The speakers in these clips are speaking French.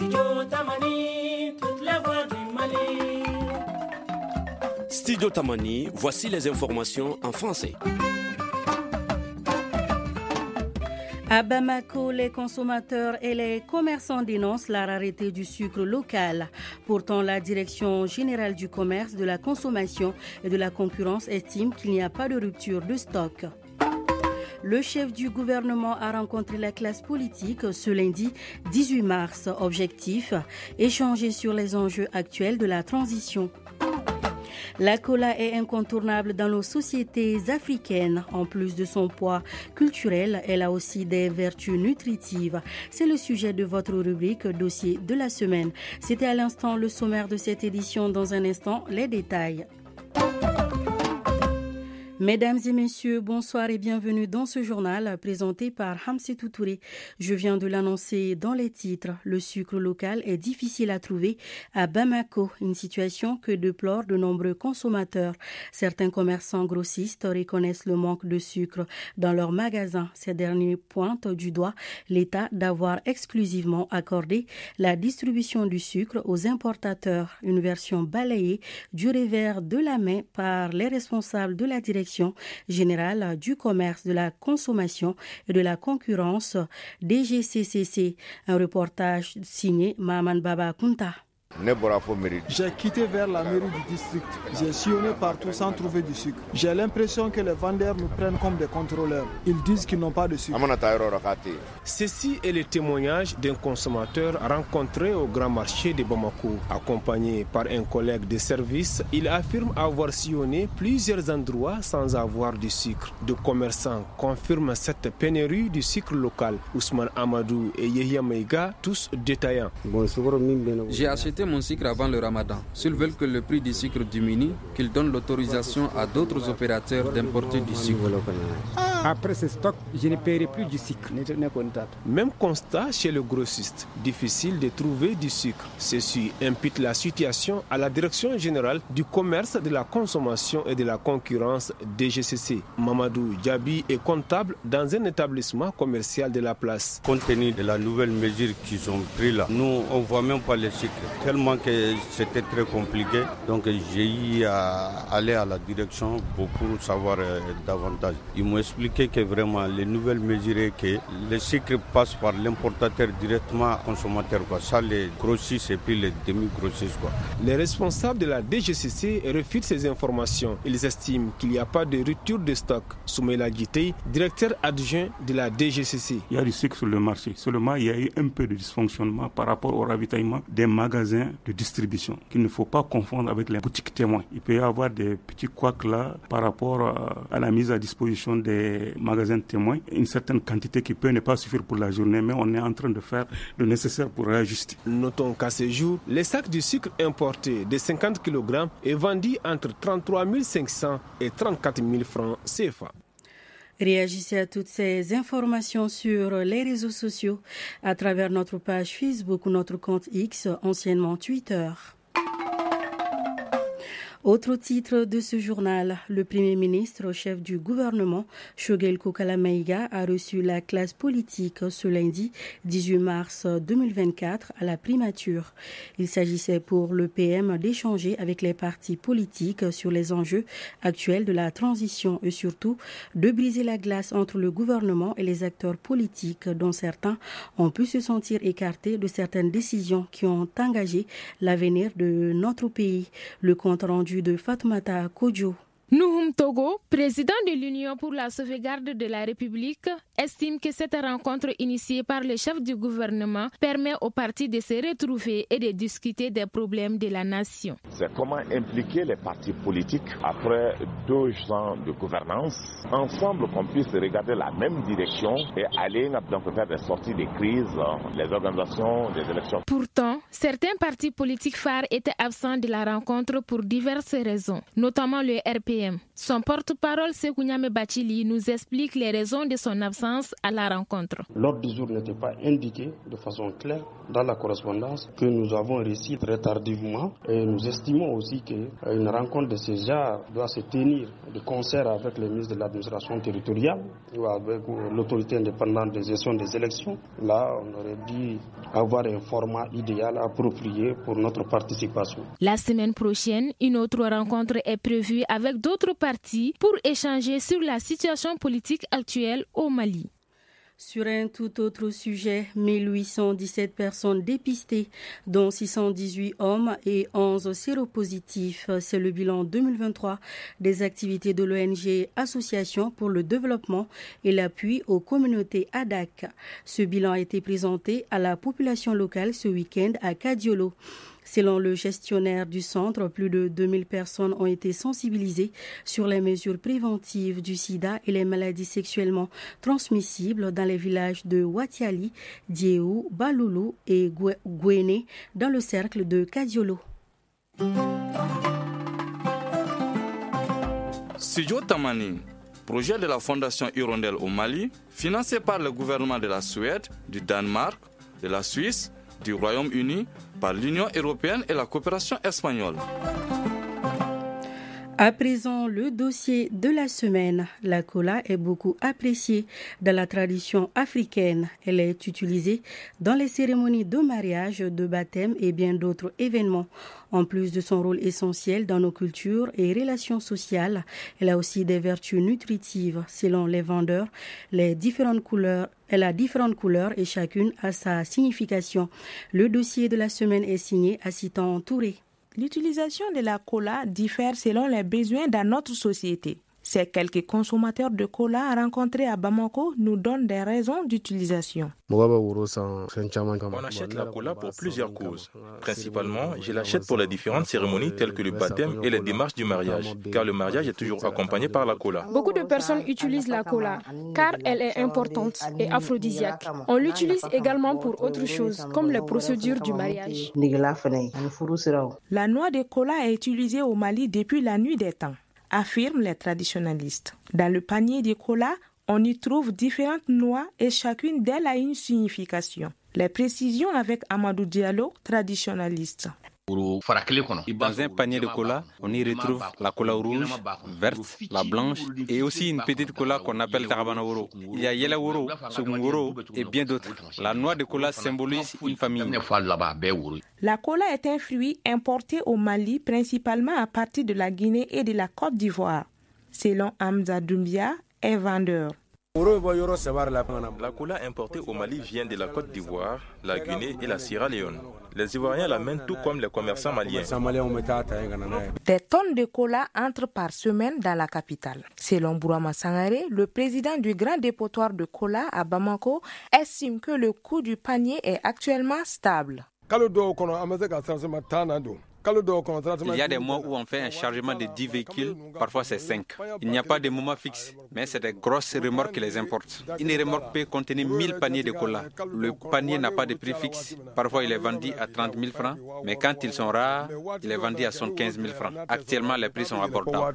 Studio Tamani, voici les informations en français. À Bamako, les consommateurs et les commerçants dénoncent la rareté du sucre local. Pourtant, la Direction générale du commerce, de la consommation et de la concurrence estime qu'il n'y a pas de rupture de stock. Le chef du gouvernement a rencontré la classe politique ce lundi 18 mars. Objectif, échanger sur les enjeux actuels de la transition. La cola est incontournable dans nos sociétés africaines. En plus de son poids culturel, elle a aussi des vertus nutritives. C'est le sujet de votre rubrique Dossier de la semaine. C'était à l'instant le sommaire de cette édition. Dans un instant, les détails. Mesdames et messieurs, bonsoir et bienvenue dans ce journal présenté par Hamsetou Touré. Je viens de l'annoncer dans les titres. Le sucre local est difficile à trouver à Bamako, une situation que déplorent de nombreux consommateurs. Certains commerçants grossistes reconnaissent le manque de sucre dans leurs magasins. Ces derniers pointent du doigt l'État d'avoir exclusivement accordé la distribution du sucre aux importateurs, une version balayée du revers de la main par les responsables de la direction générale du commerce, de la consommation et de la concurrence, DGCCC. Un reportage signé Maman Baba Kunta. J'ai quitté vers la mairie du district. J'ai sillonné partout sans trouver du sucre. J'ai l'impression que les vendeurs nous prennent comme des contrôleurs. Ils disent qu'ils n'ont pas de sucre. Ceci est le témoignage d'un consommateur rencontré au grand marché de Bamako. Accompagné par un collègue de service, il affirme avoir sillonné plusieurs endroits sans avoir du sucre. Deux commerçants confirment cette pénurie du sucre local. Ousmane Amadou et Yehia Meiga, tous détaillants. J'ai acheté mon sucre avant le ramadan. S'ils veulent que le prix du sucre diminue, qu'ils donnent l'autorisation à d'autres opérateurs d'importer du sucre. Après ce stock, je ne paierai plus du sucre. Même constat chez le grossiste. Difficile de trouver du sucre. Ceci impute la situation à la Direction générale du commerce, de la consommation et de la concurrence DGCC. Mamadou Djabi est comptable dans un établissement commercial de la place. Compte tenu de la nouvelle mesure qu'ils ont prise là, nous on ne voit même pas les sucres. Tellement que c'était très compliqué. Donc j'ai eu à aller à la direction pour savoir davantage. Ils m'ont expliqué que vraiment les nouvelles mesures est que les sucres passent par l'importateur directement au consommateur. Ça, les grossistes et puis les demi-grossistes. Les responsables de la DGCC refutent ces informations. Ils estiment qu'il n'y a pas de rupture de stock. Soumaïla Djitei, directeur adjoint de la DGCC. Il y a du sucre sur le marché. Seulement, il y a eu un peu de dysfonctionnement par rapport au ravitaillement des magasins de distribution qu'il ne faut pas confondre avec les boutiques témoins. Il peut y avoir des petits couacs là par rapport à la mise à disposition des magasins témoins, une certaine quantité qui peut ne pas suffire pour la journée, mais on est en train de faire le nécessaire pour réajuster. Notons qu'à ce jour, les sacs de sucre importés de 50 kg est vendu entre 33 500 et 34 000 francs CFA. Réagissez à toutes ces informations sur les réseaux sociaux à travers notre page Facebook ou notre compte X, anciennement Twitter. Autre titre de ce journal, le Premier ministre, chef du gouvernement, Shogel Kokala Maïga, a reçu la classe politique ce lundi 18 mars 2024 à la primature. Il s'agissait pour le PM d'échanger avec les partis politiques sur les enjeux actuels de la transition et surtout de briser la glace entre le gouvernement et les acteurs politiques dont certains ont pu se sentir écartés de certaines décisions qui ont engagé l'avenir de notre pays. Le compte rendu de Fatoumata Kodjo. Nouhoum Togo, président de l'Union pour la sauvegarde de la République, estime que cette rencontre initiée par le chef du gouvernement permet aux partis de se retrouver et de discuter des problèmes de la nation. C'est comment impliquer les partis politiques après 2 ans de gouvernance, ensemble qu'on puisse regarder la même direction et aller faire des sorties de crise, les organisations des élections. Pourtant, certains partis politiques phares étaient absents de la rencontre pour diverses raisons, notamment le RPM. Son porte-parole, Sekounyame Bachili, nous explique les raisons de son absence sens à la rencontre. L'ordre du jour n'était pas indiqué de façon claire dans la correspondance que nous avons reçue très tardivement et nous estimons aussi qu'une rencontre de ce genre doit se tenir de concert avec les ministres de l'administration territoriale ou avec l'autorité indépendante de gestion des élections. Là, on aurait dû avoir un format idéal approprié pour notre participation. La semaine prochaine, une autre rencontre est prévue avec d'autres partis pour échanger sur la situation politique actuelle au Mali. Sur un tout autre sujet, 1817 personnes dépistées, dont 618 hommes et 11 séropositifs. C'est le bilan 2023 des activités de l'ONG Association pour le développement et l'appui aux communautés ADAC. Ce bilan a été présenté à la population locale ce week-end à Kadiolo. Selon le gestionnaire du centre, plus de 2000 personnes ont été sensibilisées sur les mesures préventives du sida et les maladies sexuellement transmissibles dans les villages de Watiali, Diéou, Baloulou et Gouéné dans le cercle de Kadiolo. Studio Tamani, projet de la Fondation Hirondelle au Mali, financé par le gouvernement de la Suède, du Danemark, de la Suisse, du Royaume-Uni, par l'Union européenne et la coopération espagnole. À présent, le dossier de la semaine. La cola est beaucoup appréciée dans la tradition africaine. Elle est utilisée dans les cérémonies de mariage, de baptême et bien d'autres événements. En plus de son rôle essentiel dans nos cultures et relations sociales, elle a aussi des vertus nutritives. Selon les vendeurs, elle a différentes couleurs et chacune a sa signification. Le dossier de la semaine est signé Assitan Touré. L'utilisation de la cola diffère selon les besoins dans notre société. Ces quelques consommateurs de cola rencontrés à Bamako nous donnent des raisons d'utilisation. On achète la cola pour plusieurs causes. Principalement, je l'achète pour les différentes cérémonies telles que le baptême et les démarches du mariage, car le mariage est toujours accompagné par la cola. Beaucoup de personnes utilisent la cola car elle est importante et aphrodisiaque. On l'utilise également pour autre chose, comme les procédures du mariage. La noix de cola est utilisée au Mali depuis la nuit des temps, affirment les traditionalistes. Dans le panier de cola, on y trouve différentes noix et chacune d'elles a une signification. Les précisions avec Amadou Diallo, traditionnaliste. Dans un panier de cola, on y retrouve la cola rouge, verte, la blanche et aussi une petite cola qu'on appelle Tarabanaoro. Il y a Yelaworo, Sugungoro et bien d'autres. La noix de cola symbolise une famille. La cola est un fruit importé au Mali principalement à partir de la Guinée et de la Côte d'Ivoire. Selon Hamza Doumbia, est vendeur. La cola importée au Mali vient de la Côte d'Ivoire, la Guinée et la Sierra Leone. Les Ivoiriens l'amènent tout comme les commerçants maliens. Des tonnes de cola entrent par semaine dans la capitale. Selon Bourama Sangaré, le président du grand dépotoir de cola à Bamako, estime que le coût du panier est actuellement stable. Il y a des mois où on fait un chargement de 10 véhicules, parfois c'est 5. Il n'y a pas de moment fixe, mais c'est des grosses remorques qui les importent. Une remorque peut contenir 1000 paniers de cola. Le panier n'a pas de prix fixe. Parfois il est vendu à 30 000 francs, mais quand ils sont rares, il est vendu à 75 000 francs. Actuellement, les prix sont abordables.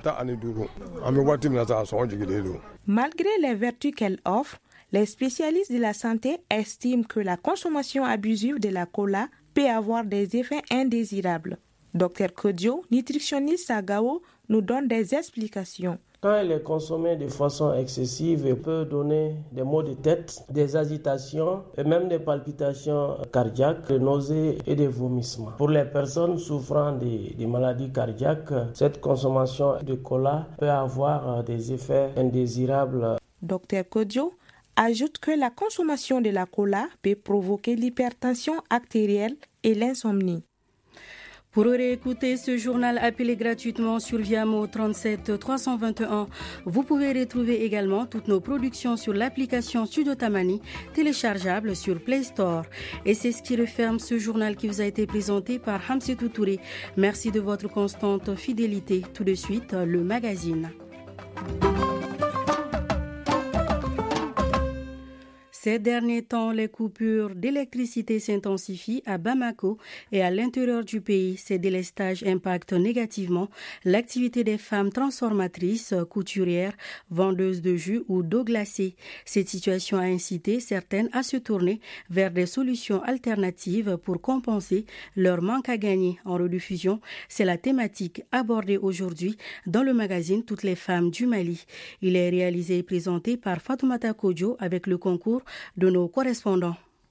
Malgré les vertus qu'elle offre, les spécialistes de la santé estiment que la consommation abusive de la cola peut avoir des effets indésirables. Dr Kodio, nutritionniste à Gao, nous donne des explications. Quand elle est consommée de façon excessive, elle peut donner des maux de tête, des agitations et même des palpitations cardiaques, des nausées et des vomissements. Pour les personnes souffrant de maladies cardiaques, cette consommation de cola peut avoir des effets indésirables. Dr Kodio ajoute que la consommation de la cola peut provoquer l'hypertension artérielle et l'insomnie. Pour réécouter ce journal, appelez gratuitement sur Viamo 37 321. Vous pouvez retrouver également toutes nos productions sur l'application Studio Tamani, téléchargeable sur Play Store. Et c'est ce qui referme ce journal qui vous a été présenté par Hamsetou Touré. Merci de votre constante fidélité. Tout de suite, le magazine. Ces derniers temps, les coupures d'électricité s'intensifient à Bamako et à l'intérieur du pays. Ces délestages impactent négativement l'activité des femmes transformatrices, couturières, vendeuses de jus ou d'eau glacée. Cette situation a incité certaines à se tourner vers des solutions alternatives pour compenser leur manque à gagner. En rediffusion, c'est la thématique abordée aujourd'hui dans le magazine Toutes les femmes du Mali. Il est réalisé et présenté par Fatoumata Kodjo avec le concours de nos correspondants.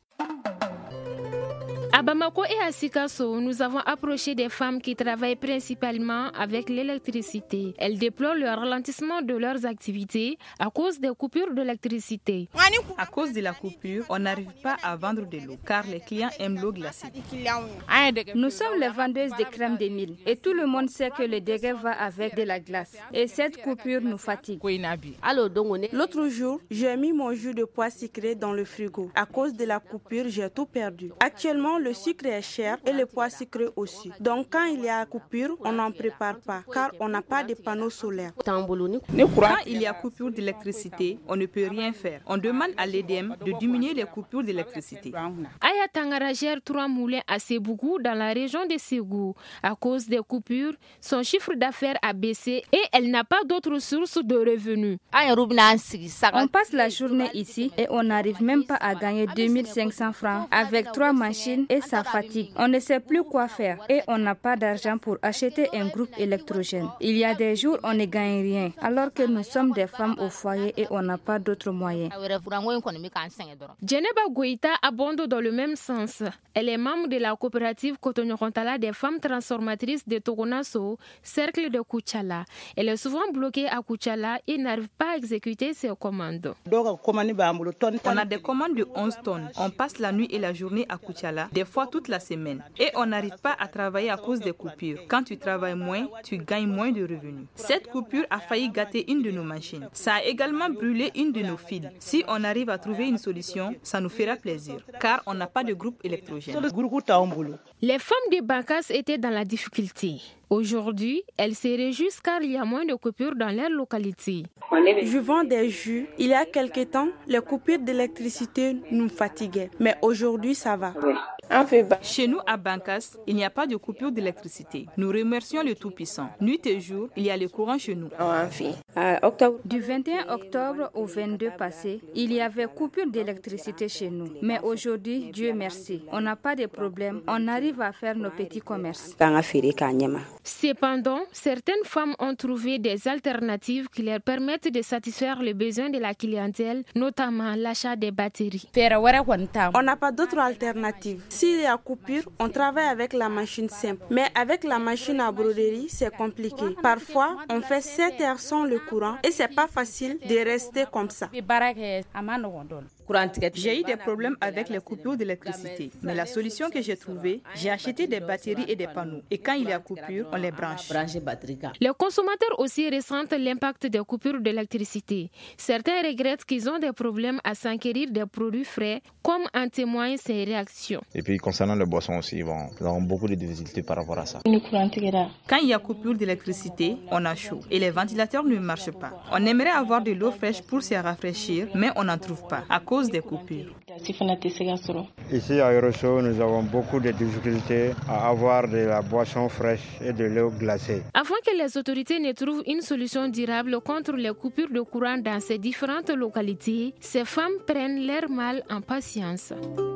À Bamako et à Sikasso, nous avons approché des femmes qui travaillent principalement avec l'électricité. Elles déplorent le ralentissement de leurs activités à cause des coupures d'électricité. À cause de la coupure, on n'arrive pas à vendre de l'eau car les clients aiment l'eau glacée. Nous sommes les vendeuses de crème de Nil et tout le monde sait que le dégât va avec de la glace. Et cette coupure nous fatigue. L'autre jour, j'ai mis mon jus de pois sucré dans le frigo. À cause de la coupure, j'ai tout perdu. Actuellement, le sucre est cher et le pois sucré aussi. Donc quand il y a coupure, on n'en prépare pas car on n'a pas de panneaux solaires. Quand il y a coupure d'électricité, on ne peut rien faire. On demande à l'EDM de diminuer les coupures d'électricité. Aya Tangara gère 3 moulins à Sébougou dans la région de Ségou. À cause des coupures, son chiffre d'affaires a baissé et elle n'a pas d'autres sources de revenus. On passe la journée ici et on n'arrive même pas à gagner 2500 francs avec 3 machines et ça fatigue. On ne sait plus quoi faire et on n'a pas d'argent pour acheter un groupe électrogène. Il y a des jours on ne gagne rien alors que nous sommes des femmes au foyer et on n'a pas d'autres moyens. Djeneba Goïta abonde dans le même sens. Elle est membre de la coopérative Cotonou-Kontala des femmes transformatrices de Togonasso, cercle de Koutchala. Elle est souvent bloquée à Koutchala et n'arrive pas à exécuter ses commandes. On a des commandes de 11 tonnes. On passe la nuit et la journée à Koutchala, des fois toute la semaine. Et on n'arrive pas à travailler à cause des coupures. Quand tu travailles moins, tu gagnes moins de revenus. Cette coupure a failli gâter une de nos machines. Ça a également brûlé une de nos fils. Si on arrive à trouver une solution, ça nous fera plaisir, car on n'a pas de groupe électrogène. Les femmes de Bankas étaient dans la difficulté. Aujourd'hui, elles se réjouissent car il y a moins de coupures dans leur localité. Je vends des jus. Il y a quelque temps, les coupures d'électricité nous fatiguaient. Mais aujourd'hui, ça va. Chez nous, à Bankas, il n'y a pas de coupure d'électricité. Nous remercions le Tout-Puissant. Nuit et jour, il y a le courant chez nous. Du 21 octobre au 22 passé, il y avait coupure d'électricité chez nous. Mais aujourd'hui, Dieu merci, on n'a pas de problème. On arrive à faire nos petits commerces. Cependant, certaines femmes ont trouvé des alternatives qui leur permettent de satisfaire les besoins de la clientèle, notamment l'achat des batteries. On n'a pas d'autre alternative. S'il y a coupure, on travaille avec la machine simple. Mais avec la machine à broderie, c'est compliqué. Parfois, on fait 7 heures sans le courant et c'est pas facile de rester comme ça. J'ai eu des problèmes avec les coupures d'électricité. Mais la solution que j'ai trouvée, j'ai acheté des batteries et des panneaux. Et quand il y a coupure, on les branche. Les consommateurs aussi ressentent l'impact des coupures d'électricité. Certains regrettent qu'ils ont des problèmes à s'enquérir des produits frais, comme en témoignent ces réactions. Et puis concernant les boissons aussi, nous avons beaucoup de difficultés par rapport à ça. Quand il y a coupure d'électricité, on a chaud et les ventilateurs ne marchent pas. On aimerait avoir de l'eau fraîche pour se rafraîchir, mais on n'en trouve pas à cause des coupures. Ici à Eurocho, nous avons beaucoup de difficultés à avoir de la boisson fraîche et de l'eau glacée. Afin que les autorités ne trouvent une solution durable contre les coupures de courant dans ces différentes localités, ces femmes prennent leur mal en patience.